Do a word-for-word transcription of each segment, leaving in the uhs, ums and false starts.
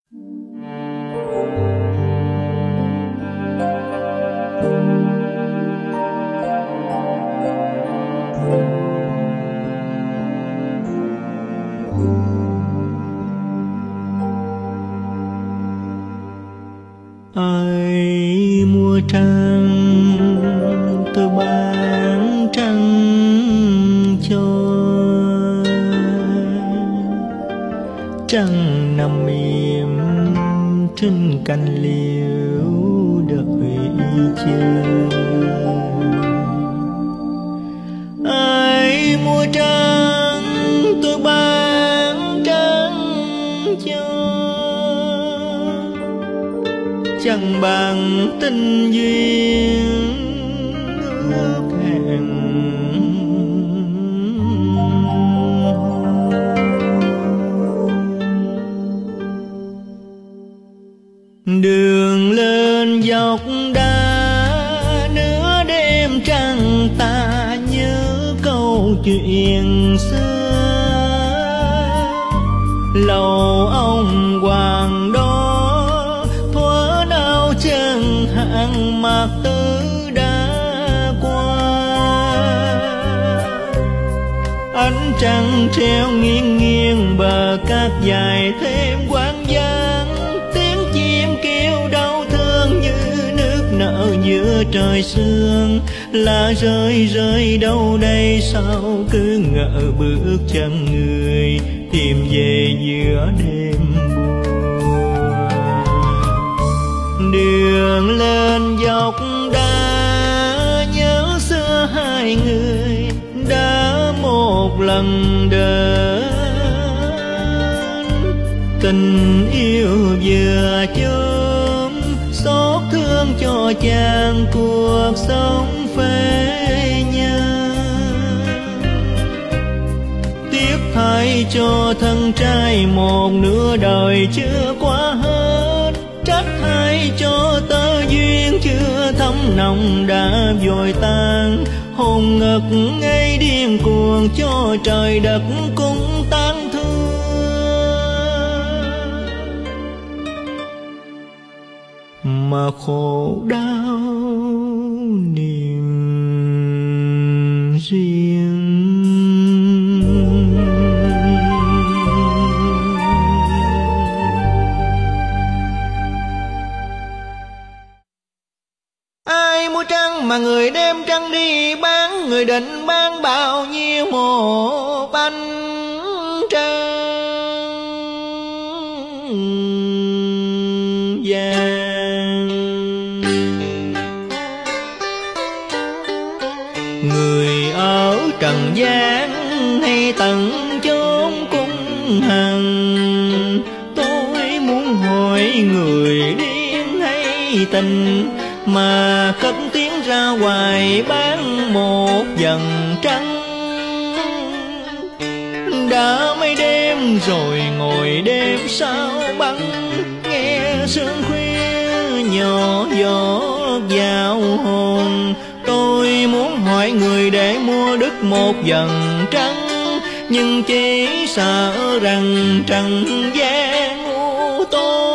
Ai mua trăng tôi bán trăng cho, trăng nằm im trên cành liễu đợi chờ. Ai mua trăng tôi bán trăng cho, chẳng bằng tình duyên ước hẹn. Đường lên dọc đá nửa đêm trăng, ta nhớ câu chuyện xưa. Lầu ông hoàng đó thuở nào chân hạng mạc tử đã qua. Ánh trăng treo nghiêng nghiêng bờ cát dài thêm quang vắng. Tiếng chim kêu đau thương như nước nở giữa trời sương. Lá rơi rơi đâu đây sao cứ ngỡ bước chân người tìm về giữa đêm buồn. Đường lên dọc đá nhớ xưa hai người đã một lần đến. Tình yêu vừa chớm xót thương cho chàng cuộc sống phế nhân. Tiếc thay cho thân trai một nửa đời chưa qua hết. Trách thay cho tơ duyên chưa thấm nồng đã vội tan. Hồn ngực ngây điên cuồng cho trời đất cũng tan thương. Mà khổ đau niềm riêng. Ai mua trăng mà người đem trăng đi bán, người định bán bao nhiêu một bánh trăng vàng. Người ở trần gian hay tận chốn cung hằng, tôi muốn hỏi người điên hay tình mà cất tiếng ra hoài bán một vầng trăng. Đã mấy đêm rồi ngồi đêm sao băng, nghe sương khuya nhỏ gió vào hồn. Tôi muốn hỏi người để mua đứt một vầng trăng, nhưng chỉ sợ rằng trần gian u tối.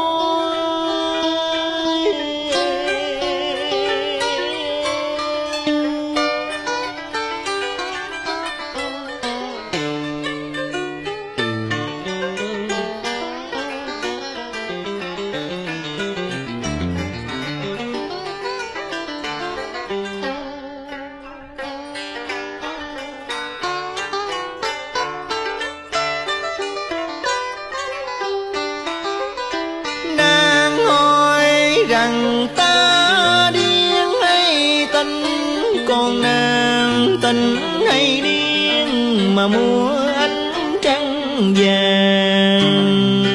Rằng ta điên hay tình, còn nàng tình hay điên mà mua ánh trăng vàng.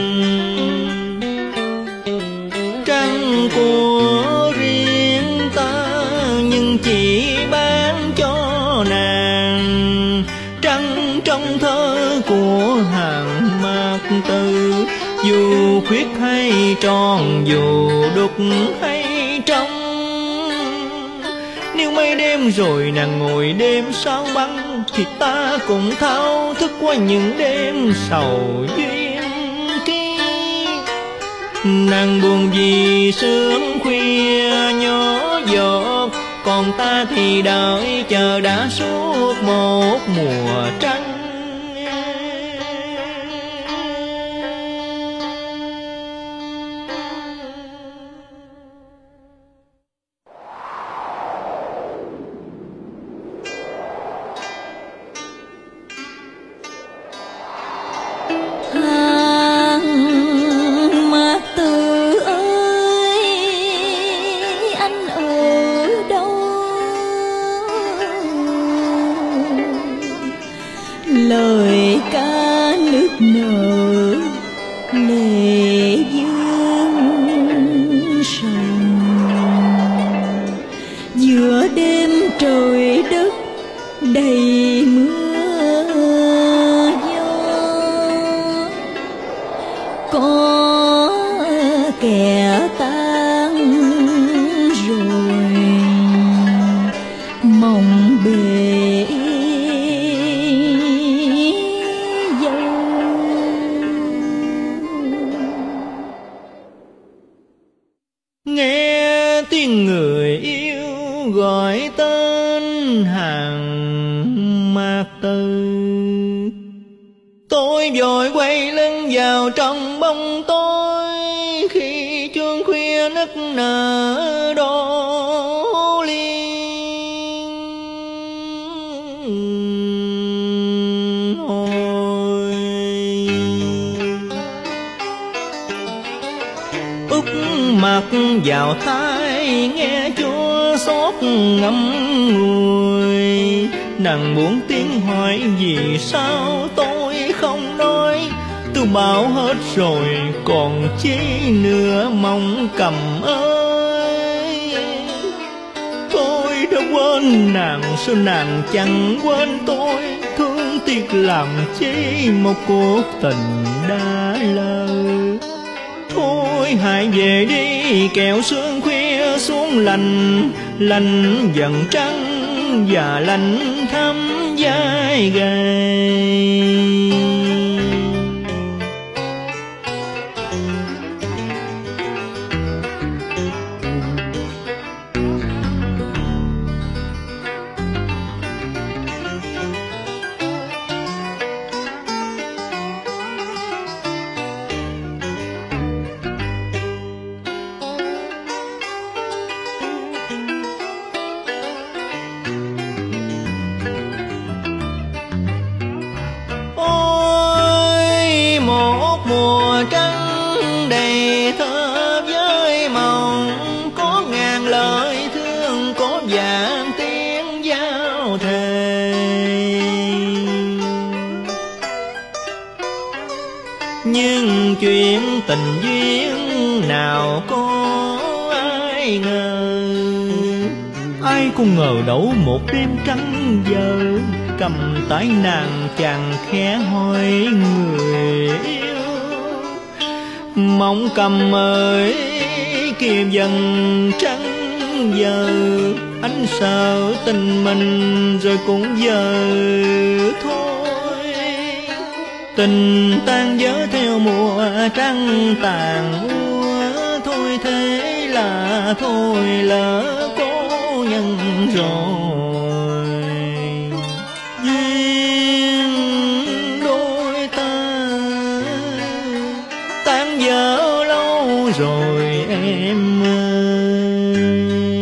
Trăng của riêng ta nhưng chỉ bán cho nàng. Trăng trong thơ của hàng mạc tử, dù khuyết hay tròn, dù đục hay trong. Nếu mấy đêm rồi nàng ngồi đêm sao băng, thì ta cũng thao thức qua những đêm sầu duyên kia. Nàng buồn vì sớm khuya nhỏ giọt, còn ta thì đợi chờ đã suốt một mùa trăng. Lời ca nước nở lệ dương sầu, giữa đêm trời đất đầy mưa gió. Có kẻ tan rồi mộng bể người yêu gọi tên Hàng Mạc Từ. Tôi vội quay lưng vào trong bóng tối, khi chuông khuya nức nở đổ liên hồi. Úp mặt vào tai nghe Chúa xót ngậm ngùi, nàng buồn tiếng hỏi vì sao tôi không nói. Tôi bảo hết rồi còn chi nữa mong cầm ơi. Tôi đã quên nàng sao nàng chẳng quên tôi, thương tiếc làm chi một cuộc tình đã lỡ. Thôi hãy về đi kẻo sương khuya xuống lạnh, lạnh dần trắng và lạnh thấm vai gầy. Mùa trắng đầy thơ với mộng, có ngàn lời thương, có vạn tiếng giao thề. Nhưng chuyện tình duyên nào có ai ngờ, ai cũng ngờ đâu một đêm trắng giờ, cầm tay nàng chàng khẽ hỏi người yêu. Mong cầm ơi kia dần trắng giờ, anh sợ tình mình rồi cũng giờ thôi. Tình tan vỡ theo mùa trăng tàn úa, thôi thế là thôi lỡ có nhân rồi. Duyên đôi ta tan vỡ lâu rồi em ơi.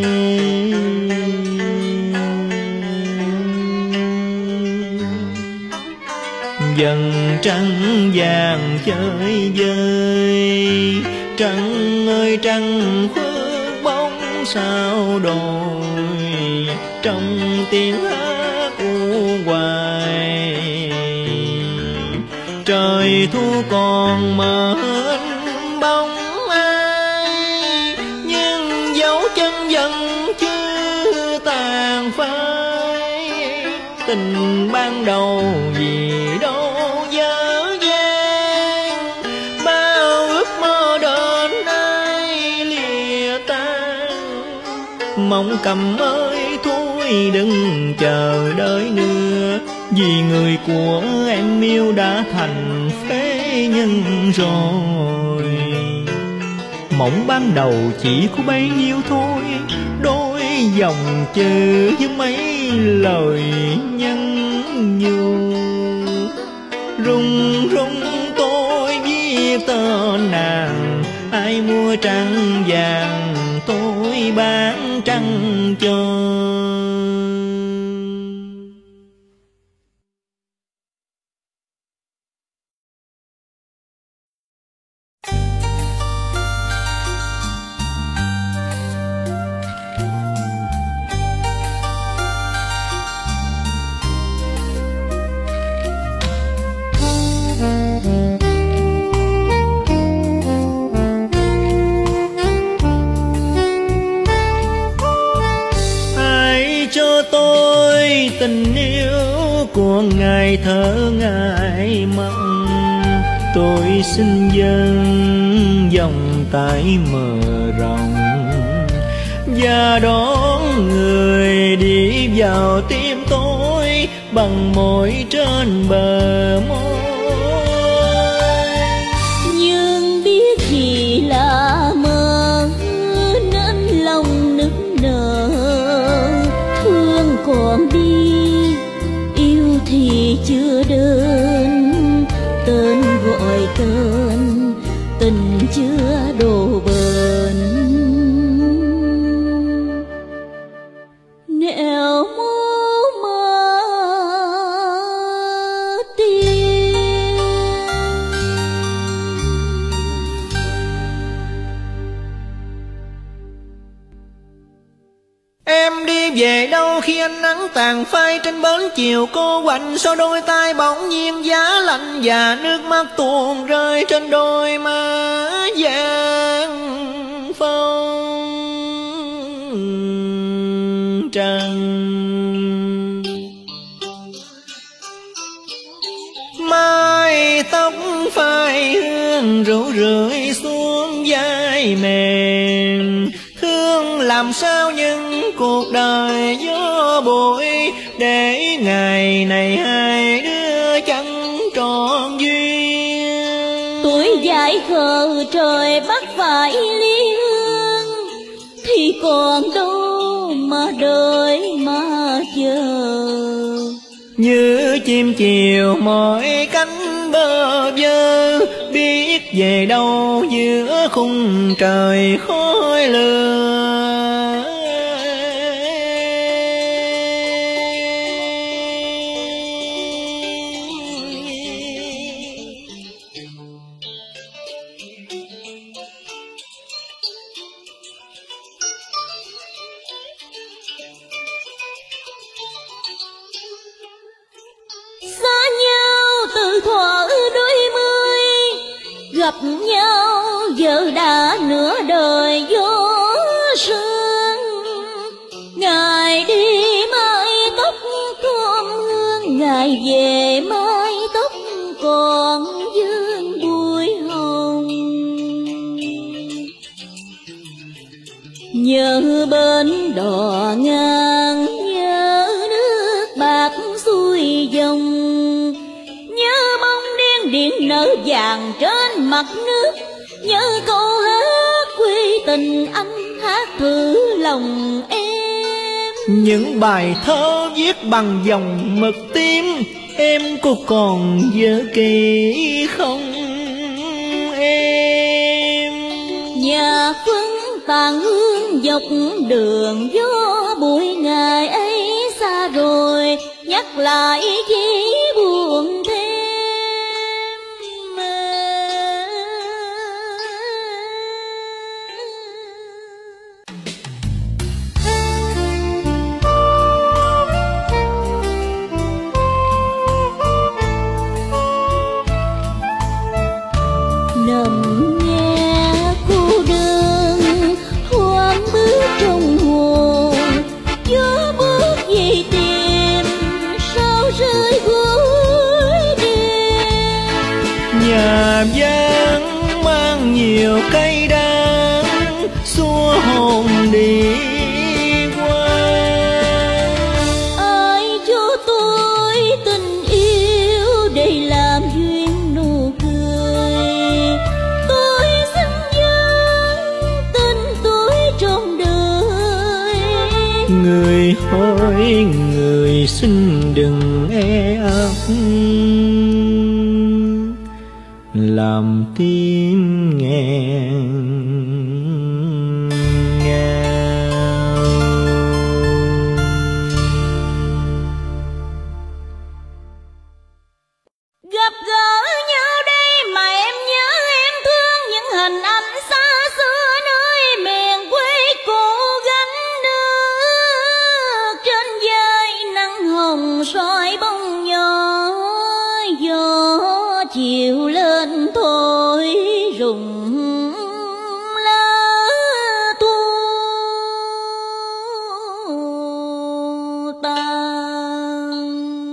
Dần trăng vàng chơi vơi, trăng ơi trăng khuất bóng sao đồi, trong tiếng hát u hoài. Trời thu còn mờ bóng ai, nhưng dấu chân vẫn chưa tàn phai. Tình ban đầu vì đâu dở dang, bao ước mơ đến ai lìa tan. Mong cầm ơi thôi đừng chờ đợi nữa, vì người của em yêu đã thành phế nhân rồi. mộng ban đầu chỉ có bấy nhiêu thôi, đôi dòng chữ với mấy lời nhắn nhủ. Rung rung tôi viết tên nàng, ai mua trăng vàng tôi bán trăng cho. Tình yêu của ngày thơ ngày mộng, tôi xin dâng vòng tay mờ rộng và đón người đi vào tim tôi bằng môi trên bờ môi. Nhưng biết gì là mơ nên lòng nức nở, thương còn đi thì chưa đến, tên gọi tên tình chưa đổ bền. Nẻo mơ mơ tiên em đi về đâu khi ánh nắng tàn phai trên bến chiều cô quạnh, sau đôi tay bỗng nhiên giá lạnh và nước mắt tuôn rơi trên đôi má vàng phong trần. Mái tóc phai hương rủ rượi xuống vai mềm, thương làm sao những cuộc đời gió bụi, để ngày này hai đứa chẳng trọn duyên. Tuổi dại khờ trời bắt phải ly hương, thì còn đâu mà đợi mà chờ. Như chim chiều mỏi cánh bơ vơ, biết về đâu giữa khung trời khói lửa. Gặp nhau giờ đã nửa đời gió sương, ngày đi mái tóc còn hương, ngày về mái tóc còn vương bụi hồng. Nhớ bên đò ngang, nhớ nước bạc xuôi dòng, nhớ bóng đen điện nở vàng trên mặt nước, nhớ câu hát quê tình anh hát thử lòng em. Những bài thơ viết bằng dòng mực tím, em có còn nhớ kỹ không em? Nhà phương tàn hương dọc đường, gió bụi ngày ấy xa rồi, nhắc lại chỉ buồn thêm. Nằm nghe cô đơn hoang bước trong hồ, gió bước về tìm sao rơi gối đêm. Nhà vắng mang nhiều cây đắng xua hồn đi qua. Ai cho tôi tình yêu để làm duyên nụ cười, tôi xin dâng Người hỡi người xin đừng e ấp, làm tim nghẹn ngào. Gặp gỡ nhau đây mà em nhớ em thương những hình ảnh xa xưa nơi miền quê cũ gánh nước trên vai nắng hồng soi bóng nhỏ, gió chiều lên thổi rụng lá thu tàn.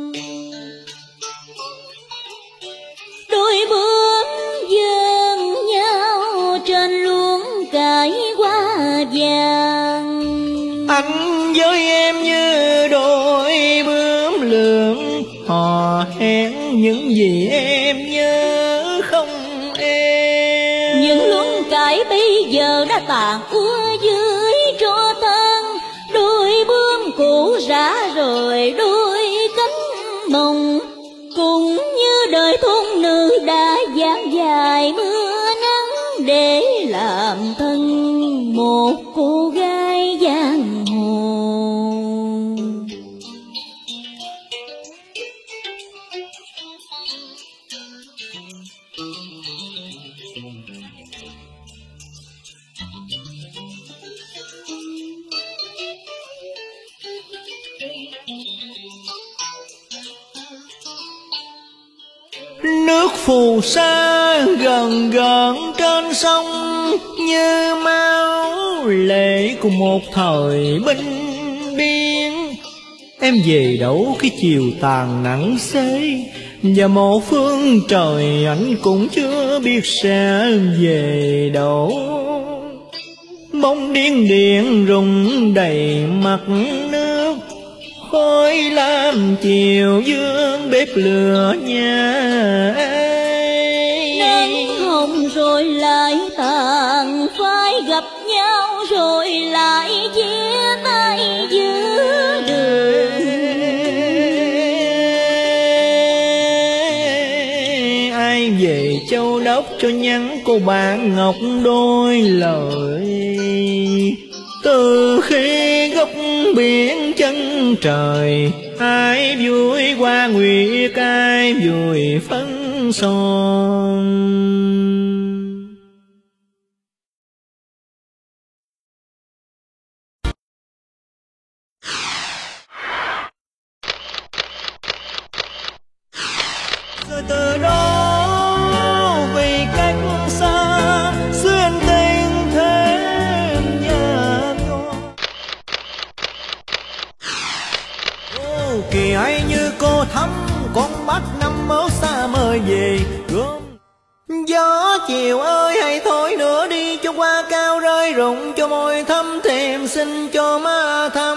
Đôi bước dâng nhau trên luống cải hoa vàng. Anh với em như đôi bướm lượn hò hẹn những gì em nhớ không em. Những luống cải bây giờ đã tàn úa dưới tro than, đôi bướm cũ rã rời đôi cánh mộng, cũng như đời thôn nữ đã dang dài mưa nắng để làm thân một cô gái giang hồ. Nước phù sa gần gần trên sông, như máu lệ của một thời binh biên. Em về đâu khi chiều tàn nắng xế, và một phương trời anh cũng chưa biết sẽ về đâu. Bóng điên điện rụng đầy mặt nước, khói lam chiều dương bếp lửa nhà ấy. Nắng hồng rồi lại tàn, phải gặp nhau rồi lại chia tay giữa đường. Ai về Châu Đốc cho nhắn cô bạn Ngọc đôi lời, từ khi góc biển chân trời. Ai vui qua nguyệt, ai vui phấn son. Rồi từ đó vì cách xa, xuyên tình thêm nhạt nhòa. Ô kỳ ai như cô thắm, con mắt năm mớ xa mời về gom. Gió chiều ơi hãy thôi nữa đi, cho qua cao rơi rụng, cho môi thắm thêm xin cho má thắm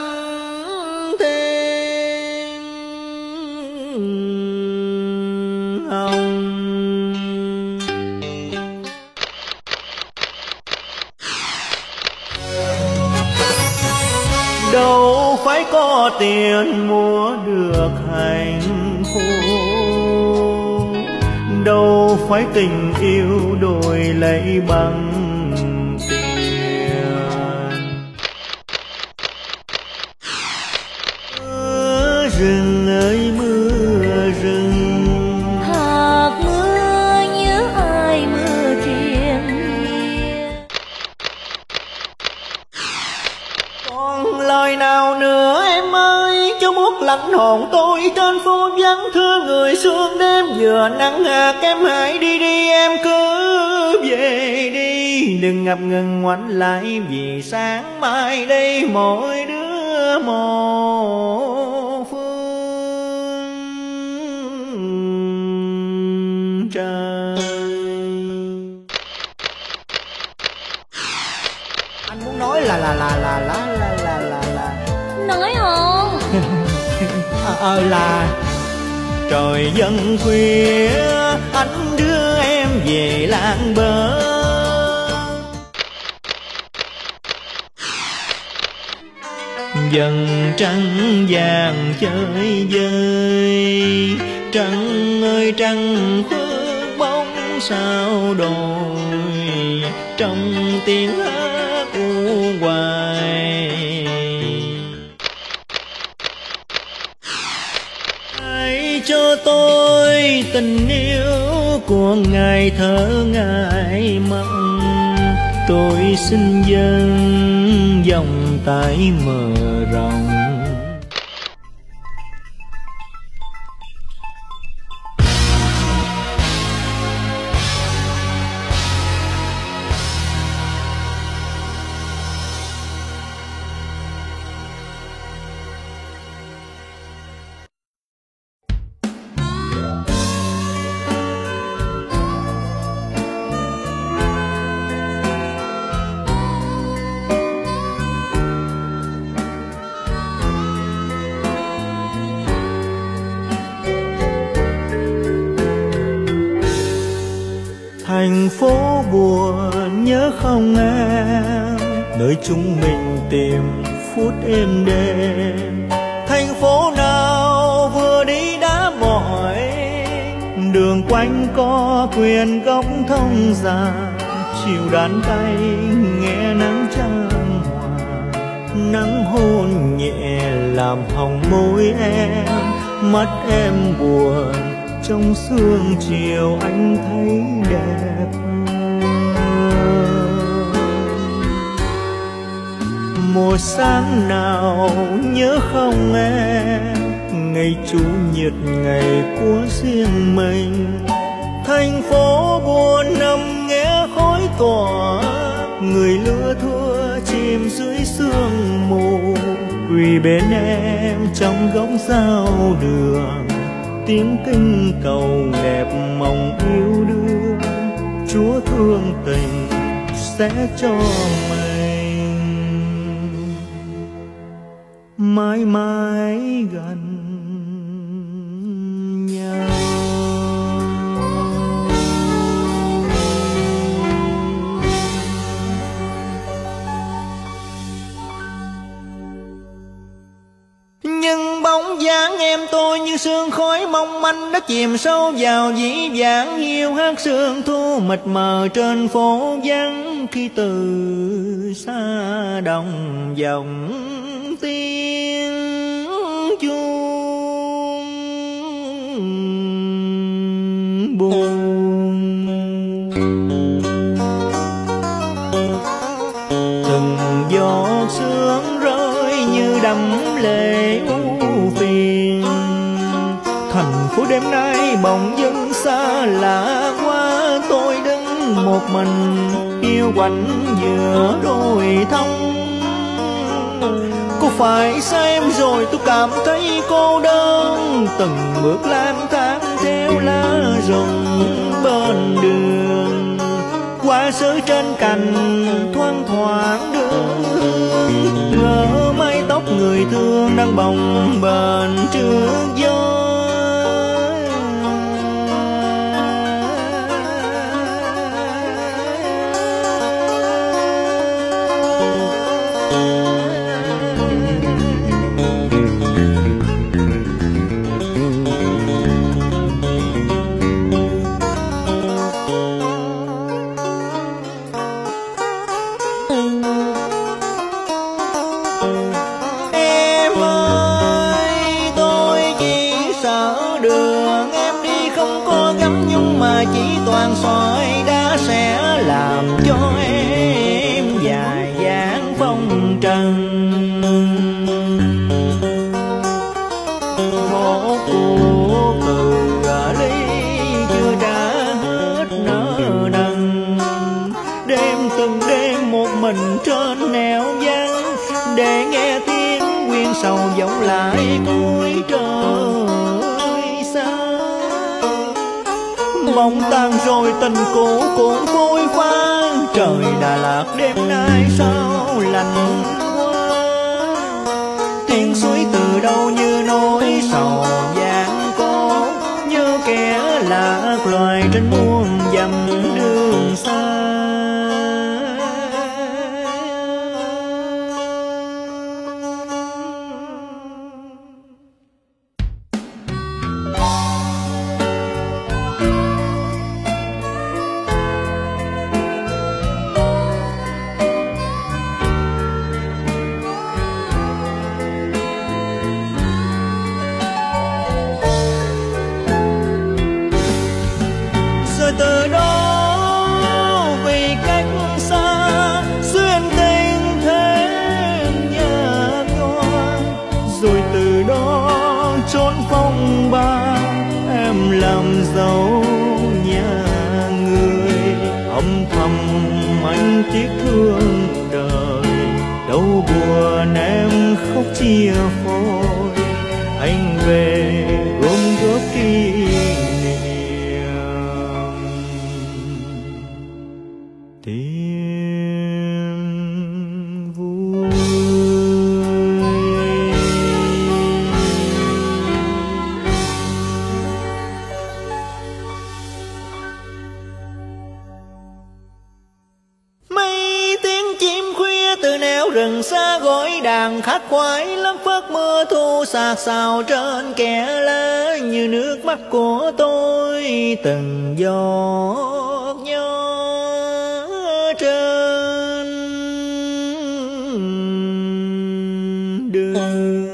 thêm hồng. Đâu phải có tiền mua được hạnh phúc, đâu phải tình yêu đổi lấy bằng tiền. Mưa rừng ơi mưa rừng, Hạt mưa nhớ ai mưa triền miên. còn lời nào nữa em ơi, cho buốt lạnh hồn tôi trên phố vắng thương người sương đêm. Vừa nắng hạt em hãy đi đi, em cứ về đi, đừng ngập ngừng ngoảnh lại, vì sáng mai đây mỗi đứa một phương trời. Anh muốn nói là là là là là là là là là Nói không? ờ à, là trời dần khuya, anh đưa em về làng bờ. dần trăng vàng chơi vơi. Trăng ơi trăng khuất bóng sao đồi, trong tiếng hát u hoài. Hãy cho tôi tình yêu của ngày thơ ngày mộng, tôi xin dâng dòng tay mở rộng. Thành phố buồn nhớ không em, nơi chúng mình tìm phút êm đêm. Thành phố nào vừa đi đã mỏi, đường quanh có quyền góc thông già. Chiều đàn tay nghe nắng chan hòa, nắng hôn nhẹ làm hồng môi em. Mắt em buồn trong sương chiều anh thấy đẹp. Một sáng nào nhớ không em, ngày chủ nhật ngày của riêng mình. Thành phố buồn nằm nghe khói tỏa, người lứa thưa chìm dưới sương mù. Quỳ bên em trong góc giao đường, tiếng kinh cầu đẹp mong yêu đương. Chúa thương tình sẽ cho mình mãi mãi gần nhau. Nhưng bóng dáng em tôi như sương khói mong manh đã chìm sâu vào dĩ vãng. Hiu hát sương thu mịt mờ trên phố vắng, khi từ xa đồng vọng tiếng chuông buồn. Từng giọt sương rơi như đầm lệ u phiền. Thành phố đêm nay bỗng dưng xa lạ quá, tôi đứng một mình yêu quạnh giữa đồi thông. Có phải xem rồi tôi cảm thấy cô đơn, từng bước lang thang theo lá rụng bên đường. Hoa sứ trên cành thoang thoảng đưa, ngỡ mái tóc người thương đang bồng bềnh trước gió. Chỉ toàn sỏi đá sẽ làm cho em dài dáng phong trần. Một cuộc từ ly chưa trả hết nợ nần. Đêm từng đêm một mình trên nẻo vắng, để nghe tiếng quyên sầu vọng lại cuối trời xa. Mong tan rồi tình cũ cũng phôi pha, trời Đà Lạt đêm nay sao lạnh quá. Tiếng suối từ đâu như nỗi sầu vàng có, như kẻ lạc loài trên muôn dặm đường xa. anh tiếc thương đời, đâu buồn em khóc chia phôi, anh về ôm góp kỷ niệm tiếng vui. Mấy tiếng chim khuya từ nẻo rừng xa gọi đàn khát khoái lắm, phớt mưa thu sạc sào trên kẽ lá, như nước mắt của tôi từng giọt nhớ trên đường.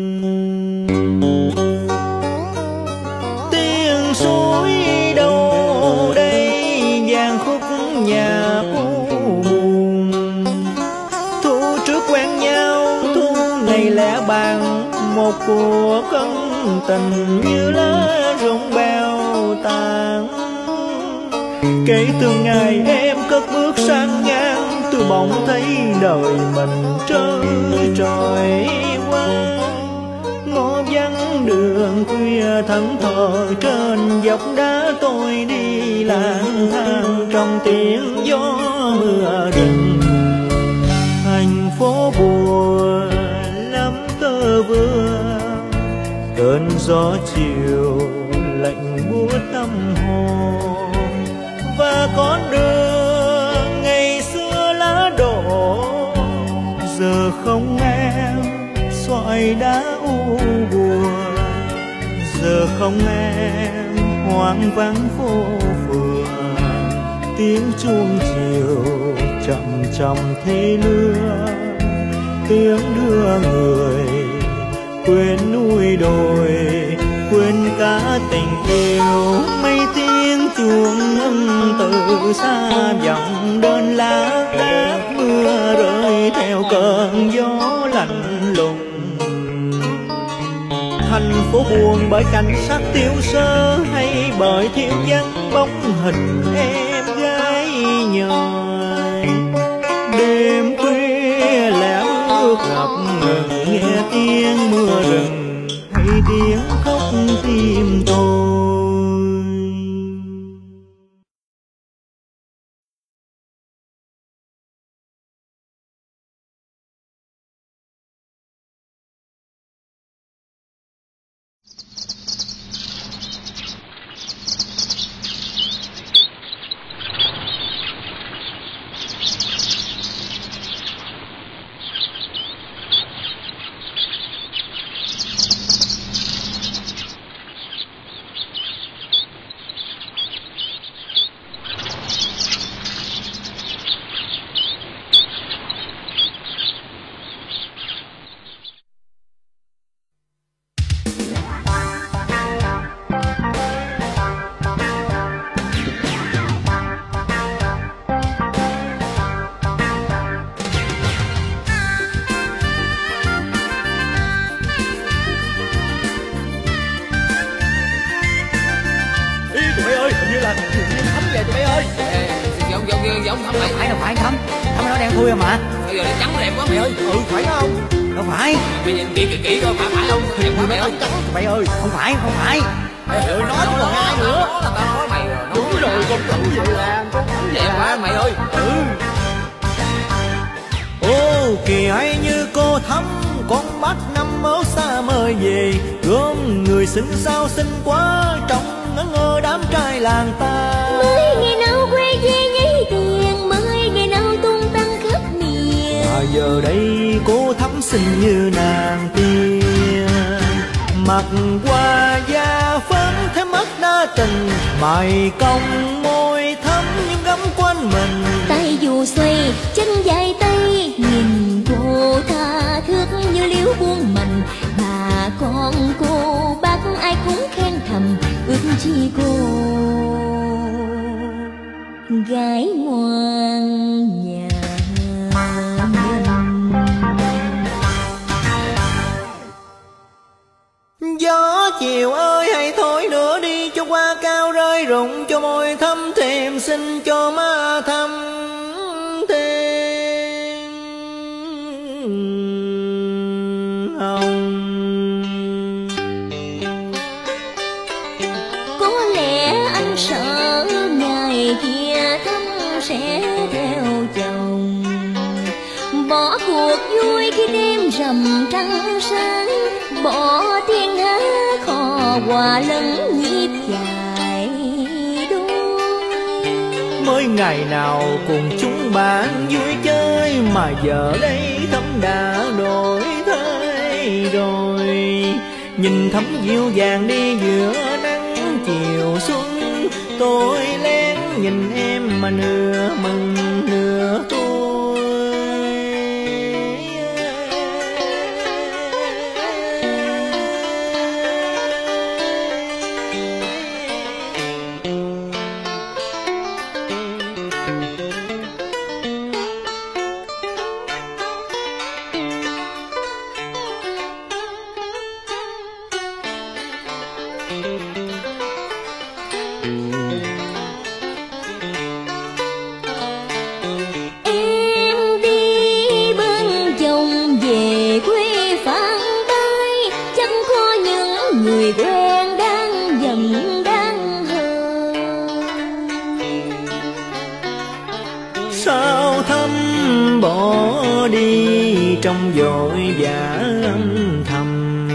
Tiếng suối đâu đây vang khúc nhạc buồn, thu trước quen nhau thu ngày lẻ bàn, một cuộc ân tình như lá rụng bèo tàn. Kể từ ngày em cất bước sang ngang, tôi bỗng thấy đời mình trơ trọi qua. Ngõ vắng đường khuya thẫn thờ trên dốc đá, tôi đi lang thang trong tiếng gió mưa rừng. Thành phố buồn lắm tơ vương, cơn gió chiều lạnh buốt tâm hồn. Và con đường ngày xưa lá đổ, giờ không em xoài đá u buồn. Giờ không em hoang vắng phố phường, tiếng chuông chiều chậm chậm thế lưa, tiếng đưa người quên núi đồi, quên cả tình yêu. Mấy tiếng chuông ngân từ xa vọng đơn lá cát, mưa rơi theo cơn gió lạnh lùng. Thành phố buồn bởi cảnh sắc tiêu sơ, hay bởi thiếu vắng bóng hình em gái nhời. Đêm khuya lẻ bước ngập ngừng, nghe tiếng mưa rừng hay tiếng khóc tim tôi. Giống Thắm mày. Phải đâu phải Thắm. Thắm nó đen thui à mà. Bây giờ nó trắng đẹp quá mày ơi. Ừ phải không? Đâu phải. Mày nhìn kỹ kỹ kỹ coi phải phải không? Đẹp quá mày ơi. Mày ơi, không phải, không phải. Mày ơi, nói chứ còn ai nữa. Tao nói mày đúng rồi, con Thắm vậy là con Thắm đẹp quá mày ơi. Ừ. Ô kỳ hay như cô Thắm, con mắt năm ấu xa mời về, gom người xinh sao xinh quá, trong ngỡ ngơ đám trai làng ta. Mới ngày nào quay về nháy tiền, mới ngày nào tung tăng khắp miền. Mà giờ đây cô Thắm xinh như nàng tiên, mặt qua da phấn thêm mắt đa tình, mày cong môi thắm những gấm quanh mình. Tay dù xoay chân dài tay, nhìn cô tha thước như liễu buông mình. Bà con cô bác ai cũng khen thầm, ước chi cô gái ngoan nhà mình. Gió chiều ơi hãy thôi nữa đi, cho hoa cao rơi rụng cho môi thắm thêm xinh cho má thắm bỏ cuộc vui khi đêm rằm trăng sáng, bỏ thiên hạ kho hòa lẫn nhịp dài đôi. Mới ngày nào cùng chúng bạn vui chơi, mà giờ đây thấm đã đổi thay rồi. Nhìn thấm dịu dàng đi giữa nắng chiều xuân, tôi lén nhìn em mà nửa mừng nửa tôi. Em đi bên chồng về quê Phan Tây, chẳng có những người quen đang giận đang hờn. Sao thăm bỏ đi trong vội vã âm thầm,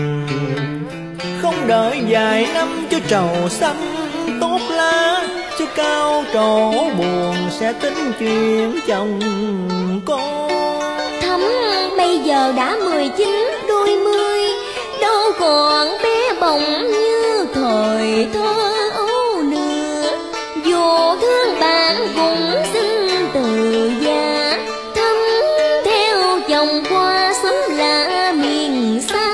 không đợi vài năm cho trầu xanh tốt lá, cho cao trổ buồn sẽ tính chuyện chồng con. Thắm bây giờ đã mười chín đôi mươi, đâu còn bé bỏng như thời thơ ấu nữa. Dù thương bạn cũng xin từ già, thắm theo chồng qua xóm lạ miền xa.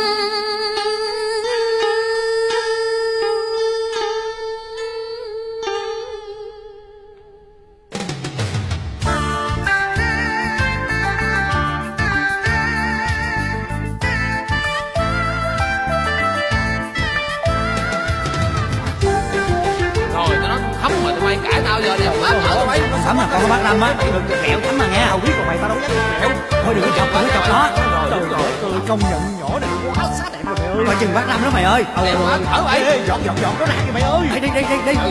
Rồi tao nói Thắm mà tụi bay cãi tao giờ này má thở tụi bay. Thắm mà con có bác Lâm á, kẹo Thắm mà nghe, hầu biết còn mày tao đâu dám kẹo. Thôi đừng có chọc, đừng có chọc nó. Trời ơi, tôi công nhận nhỏ này quá xá đẹp rồi mày ơi. Coi chừng bác Lâm đó mày ơi. Đẹp quá thở vậy. Ê, dọn dọn dọn nó lại kìa mày ơi. Đi đi đi đi đi.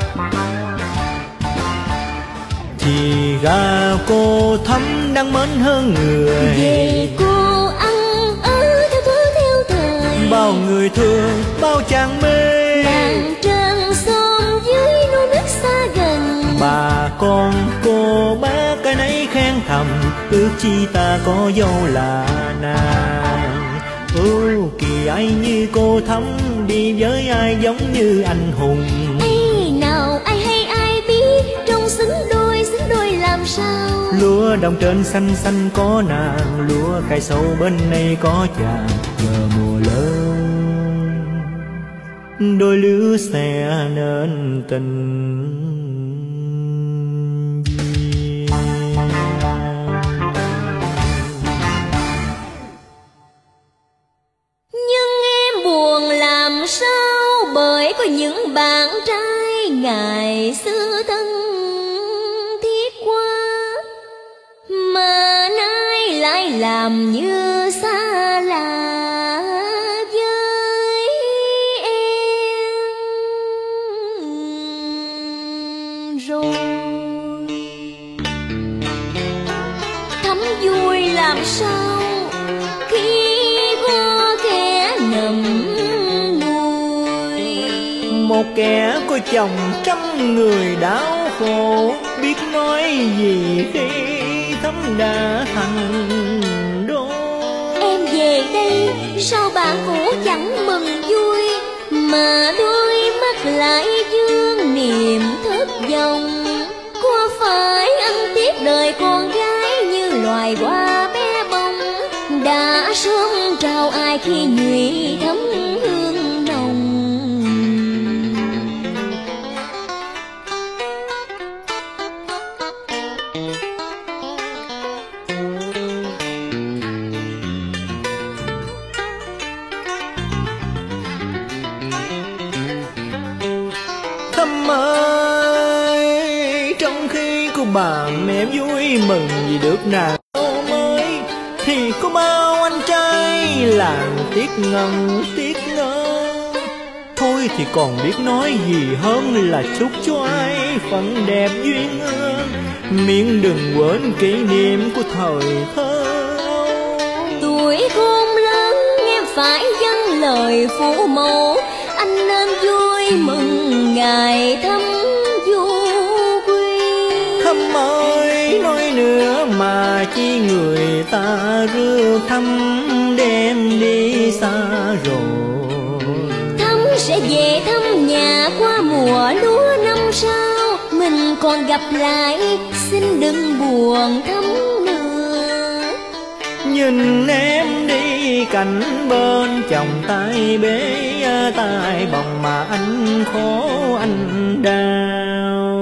Thì ra cô Thắm đang mến hơn người, Về cô ăn ở theo thuở theo thời, bao người thương bao chàng mê. làng trên sông dưới núi nước xa gần, Bà con cô bác cái nấy khen thầm, ước chi ta có dâu là nàng. Ừ, kỳ ai như cô Thắm đi với ai giống như anh hùng. ấy nào ai hay ai biết trong xứng đôi xứng đôi làm sao. Lúa đồng trên xanh xanh có nàng, lúa cày sâu bên này có chàng. Giờ mùa lớn đôi lứa sẽ nên tình duyên. Nhưng em buồn làm sao, bởi có những bạn trai ngày xưa thân thiết quá, mà nay lại làm như xa lạ với em rồi. Thắm vui làm sao khi có kẻ ngậm ngùi. Một kẻ có chồng trăm người đau khổ, biết nói gì khi Thắm đã thành đôi. Em về đây sao bạn cũ chẳng mừng vui, mà đôi mắt lại dương niềm thất vọng. Có phải anh tiếc đời con gái như loài hoa bé bông, đã sớm trao ai khi nhụy thắm hương nồng. Thắm ơi, trong khi cô bà mẹ vui mừng vì được nàng dâu mới, thì có bao anh trai làng tiếc ngần tiếc ngơ. Thôi thì còn biết nói gì hơn là chúc cho ai phận đẹp duyên ương. miễn đừng quên kỷ niệm của thời thơ. Tuổi khôn lớn em phải dâng lời phụ mẫu, anh nên vui mừng ngày thăm du quy. Thăm ơi nói nữa mà chi người ta rước thăm đem đi xa rồi. Thăm sẽ về thăm nhà qua mùa lúa năm sau, mình còn gặp lại xin đừng buồn thăm nữa. Nhìn em đi cạnh bên chồng tay bế tay bồng mà anh khổ anh đau.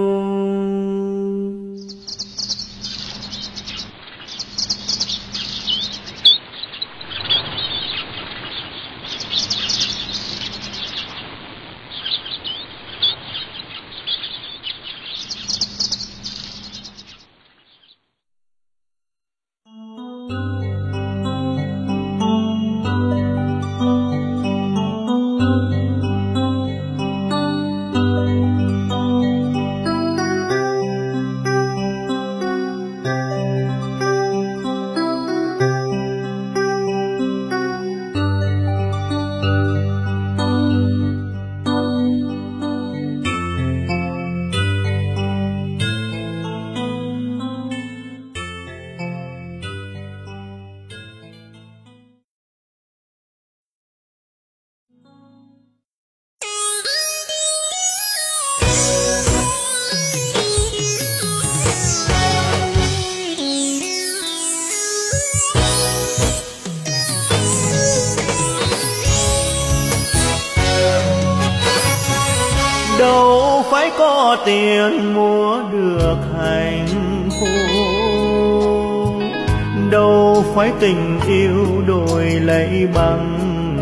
Đâu phải có tiền mua được hạnh phúc, đâu phải tình yêu đổi lấy bằng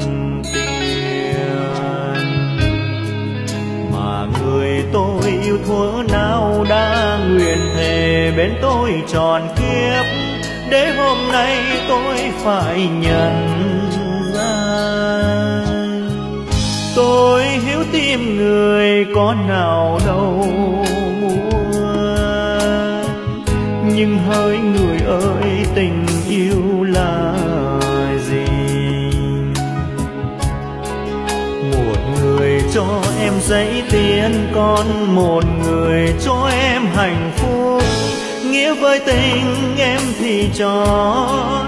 tiền, mà người tôi yêu thuở nào đã nguyện thề bên tôi tròn kiếp, để hôm nay tôi phải nhận ra. Tôi hiếu tim người có nào đâu muốn, nhưng hỡi người ơi tình yêu là gì? Một người cho em giấy tiền, còn một người cho em hạnh phúc, nghĩa với tình em thì tròn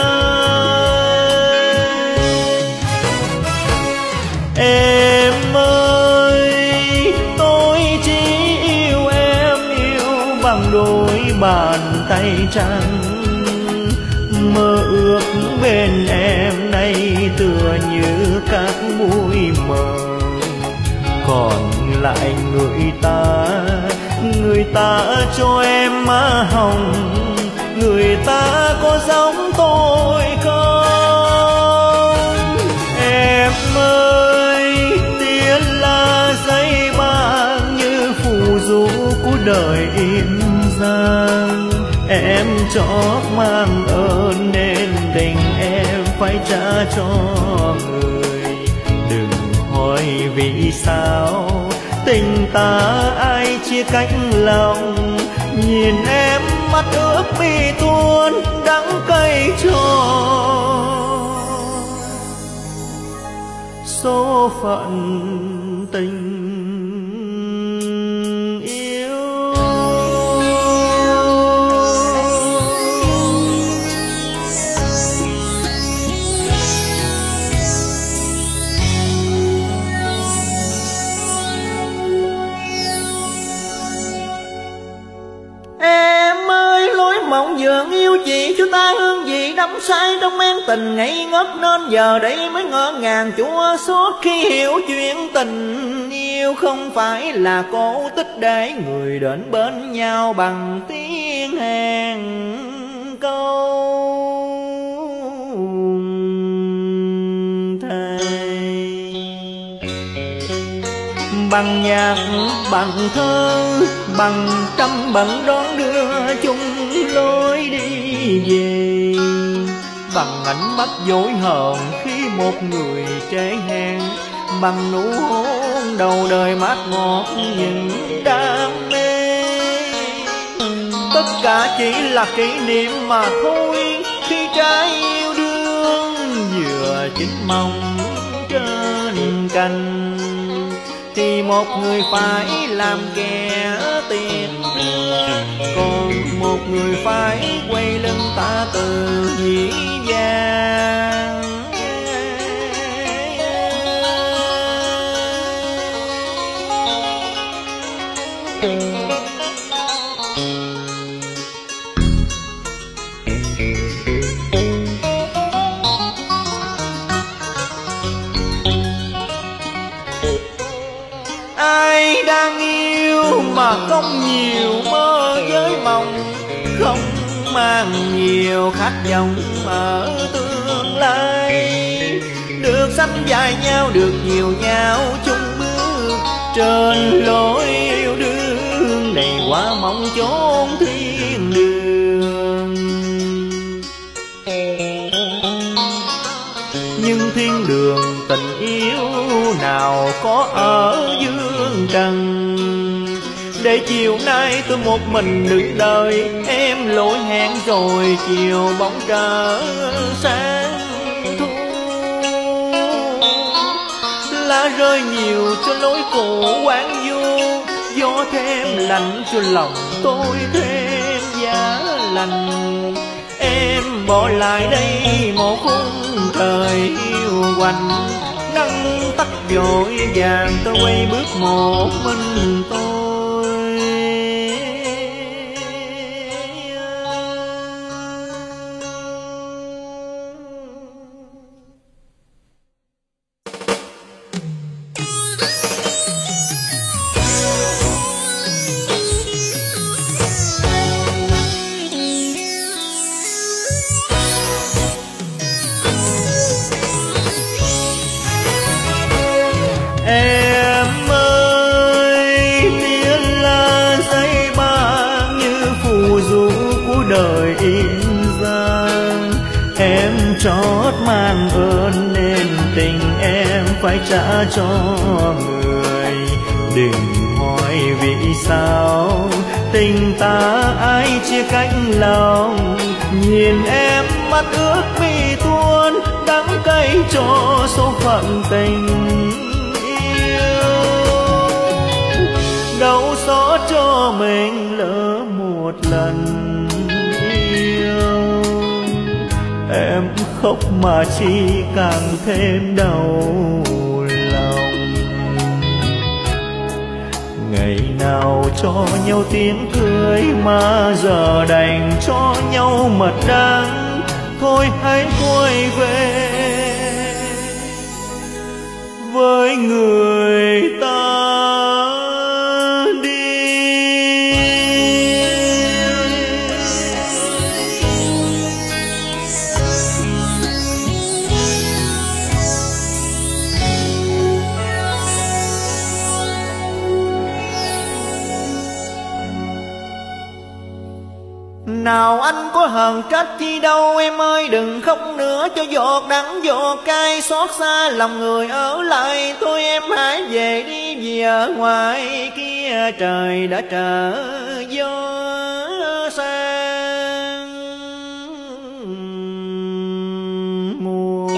em ơi. Tôi chỉ yêu em, yêu bằng đôi bàn tay trắng, mơ ước bên em nay tựa như các bụi mờ. Còn lại người ta, người ta cho em má hồng, người ta có giống tôi không? Em ơi, tiền là giấy bạc như phù du của đời im giang. Em chót mang ơn nên tình em phải trả cho người. Đừng hỏi vì sao tình ta ai chia cách lòng, nhìn em mắt ướt mi tuôn đắng cay cho số phận tình yêu. Em ơi, lối mộng dường yêu chị cho ta hương vị đắm say trong men tình ngây ngất, nên giờ đây mới ngỡ ngàng chua xót khi hiểu chuyện tình yêu không phải là cổ tích để người đến bên nhau bằng tiếng hẹn câu thề. Bằng nhạc, bằng thơ, bằng trăm bằng đón đưa chung lối đi về, bằng ánh mắt dối hờn khi một người trễ hẹn, bằng nụ hôn đầu đời mát ngọt những đam mê. cả chỉ là kỷ niệm mà thôi. Khi trái yêu đương vừa chín mong trên cành, thì một người phải làm kẻ tiền đưa, còn một người phải quay lưng ta từ dĩ vãng. Ai đang yêu mà không nhiều mơ với mộng, không mang nhiều khát vọng ở tương lai, được sánh vai nhau, được nhiều nhau chung bước trên lối yêu đương đầy quá mong chốn thiên đường. Nhưng thiên đường tình yêu nào có ở dương trần, để chiều nay tôi một mình đứng đợi em lỗi hẹn rồi chiều bóng trở sáng thu. Lá rơi nhiều cho lối cổ quán du, gió thêm lạnh cho lòng tôi thêm giá lạnh. Em bỏ lại đây một khung trời yêu quạnh, nắng tắt vội vàng tôi quay bước một mình tôi. Em ơi, tiếng là dây ba như phù du của đời in ra. Em trót mang ơn nên tình em phải trả cho người. Đừng hỏi vì sao tình ta ai chia cách lòng. Nhìn em mắt ước mi tuôn, đắng cay cho số phận tình. Đau xót cho mình lỡ một lần yêu, em khóc mà chỉ càng thêm đau lòng. Ngày nào cho nhau tiếng cười mà giờ đành cho nhau mật đắng. Thôi hãy quay về với người ta. Nào anh có hờn trách chi đâu em ơi, đừng khóc nữa cho giọt đắng giọt cay. Xót xa lòng người ở lại, thôi em hãy về đi vì ở ngoài kia trời đã trở gió sang mùa.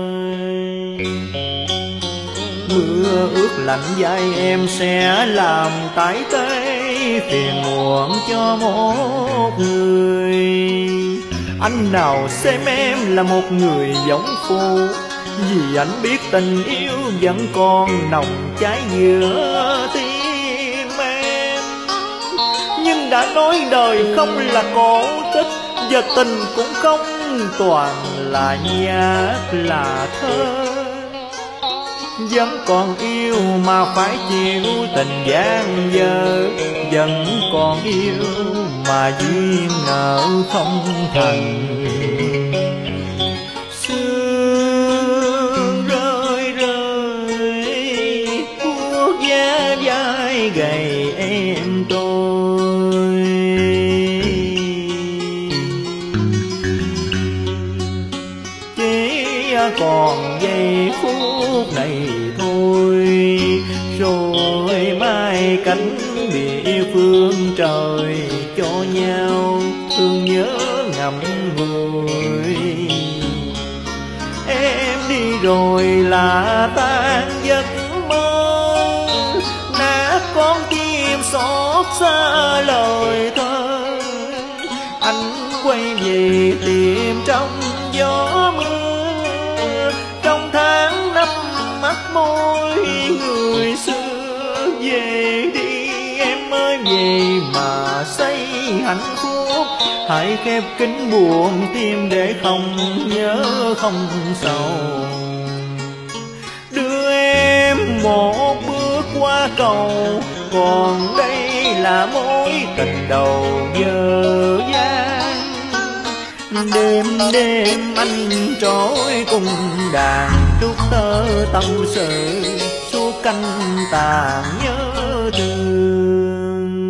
Mưa ướt lạnh vai em sẽ làm tái tê phiền muộn cho một người. Anh nào xem em là một người giống phù, vì anh biết tình yêu vẫn còn nồng cháy giữa tim em. Nhưng đã nói đời không là cổ tích, giờ tình cũng không toàn là nhạc là thơ. Vẫn còn yêu mà phải chịu tình gian dở, vẫn còn yêu mà duyên nợ không thành. Sương rơi rơi buốt giá vai gầy em tôi. Chỉ còn giây phút này thôi, rồi mai cánh địa phương trời cho nhau. ngậm ngùi. Em đi rồi là tan giấc mơ, nát con tim xót xa lời thơ. Anh quay về tìm trong gió mưa, trong tháng năm mắt môi người xưa. Về đi em ơi về mà xây hạnh phúc, hãy khép kín buồn tim để không nhớ không sầu. Đưa em một bước qua cầu, còn đây là mối tình đầu dở dang. Đêm đêm anh trôi cùng đàn trúc tơ tâm sự, suốt canh tàn nhớ thương.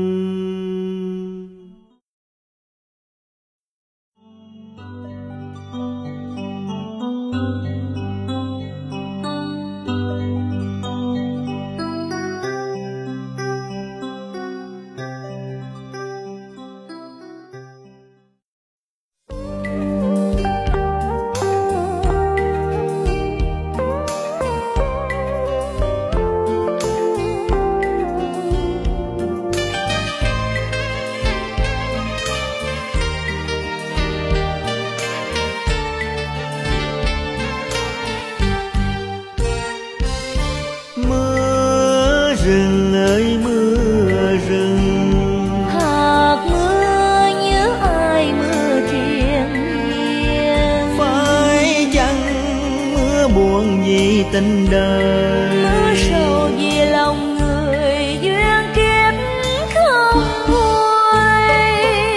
Rừng ơi mưa rừng, hạt mưa nhớ ai mưa triền miên. phải chăng mưa buồn vì tình đời, Mưa sầu vì lòng người duyên kiếp không nguôi.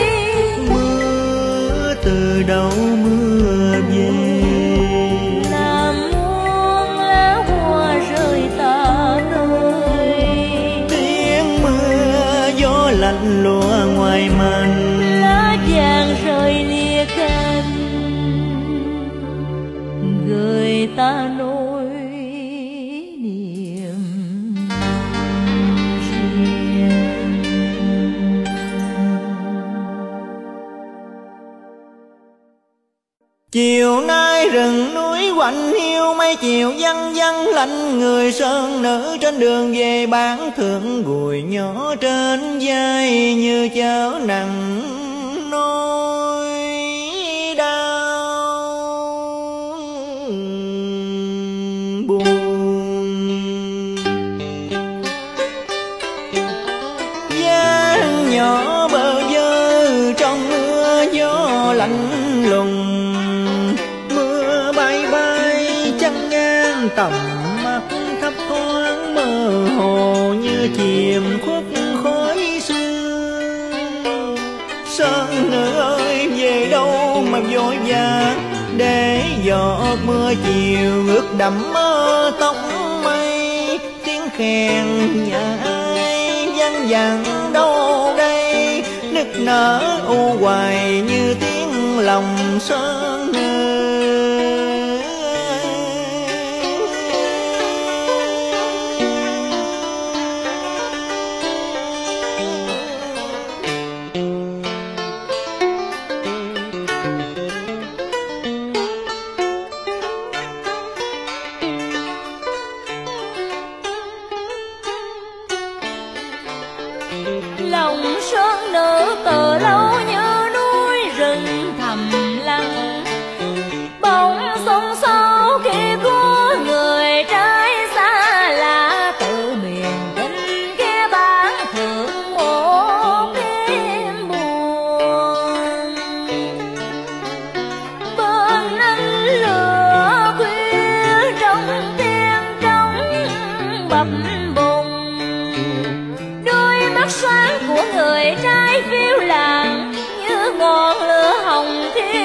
mưa từ đâu mưa về, Làm muôn lá hoa rơi tả rơi. lạnh lùa ngoài màn, Lá vàng rơi lìa cành, gửi ta nỗi niềm riêng. chiều nay rừng núi quạnh hiu, mấy chiều vắng vắng lạnh người sơn nữ. Trên đường về bán thượng gùi nhỏ trên vai, như chở nặng nỗi đau buồn. Giang nhỏ bơ vơ trong mưa gió lạnh lùng, tầm mắt thấp thoáng mơ hồ như chìm khuất khói sương. Sơn nữ ơi về đâu mà vội vàng, để giọt mưa chiều ướt đẫm mơ tóc mây. Tiếng khen nhà ai vang vẳng đâu đây, nức nở u hoài như tiếng lòng sơn nữ. Lòng sơn nữ từ lâu như núi rừng thầm lặng, bỗng sông sâu khi có người trai xa lạ. Tự miền kinh ghé bán thượng một đêm buồn, bên ánh lửa khuya trong tiếng trống bập bùng. Đôi mắt sáng của người trai phiêu lãng như ngọn lửa hồng thiên